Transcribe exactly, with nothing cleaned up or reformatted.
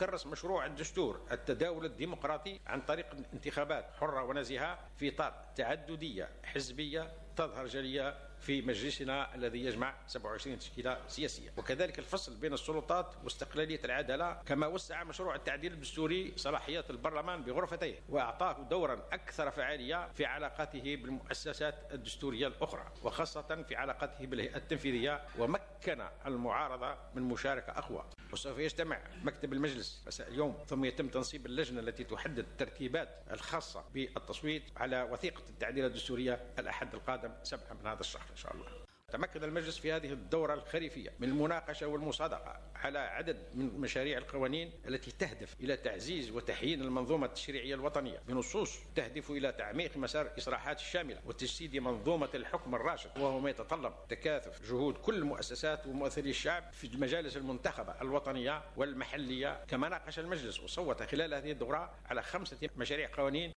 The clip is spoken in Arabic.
يكرس مشروع الدستور التداول الديمقراطي عن طريق انتخابات حرة ونزيهة في إطار تعددية حزبية تظهر جلية في مجلسنا الذي يجمع سبعة وعشرين تشكيلة سياسية، وكذلك الفصل بين السلطات واستقلالية العدالة، كما وسع مشروع التعديل الدستوري صلاحيات البرلمان بغرفتيه وأعطاه دورا أكثر فعالية في علاقاته بالمؤسسات الدستورية الأخرى، وخاصة في علاقاته بالهيئة التنفيذية، ومكن المعارضة من مشاركة أقوى. وسوف يجتمع مكتب المجلس مساء اليوم ثم يتم تنصيب اللجنة التي تحدد الترتيبات الخاصة بالتصويت على وثيقة التعديل الدستورية الأحد القادم سبعة من هذا الشهر إن شاء الله. تمكن المجلس في هذه الدورة الخريفية من المناقشة والمصادقة على عدد من مشاريع القوانين التي تهدف إلى تعزيز وتحيين المنظومة التشريعية الوطنية بنصوص تهدف إلى تعميق مسار الإصلاحات الشاملة وتجسيد منظومة الحكم الراشد، وهو ما يتطلب تكاثف جهود كل المؤسسات ومؤثري الشعب في المجالس المنتخبة الوطنية والمحلية. كما ناقش المجلس وصوت خلال هذه الدورة على خمسة مشاريع قوانين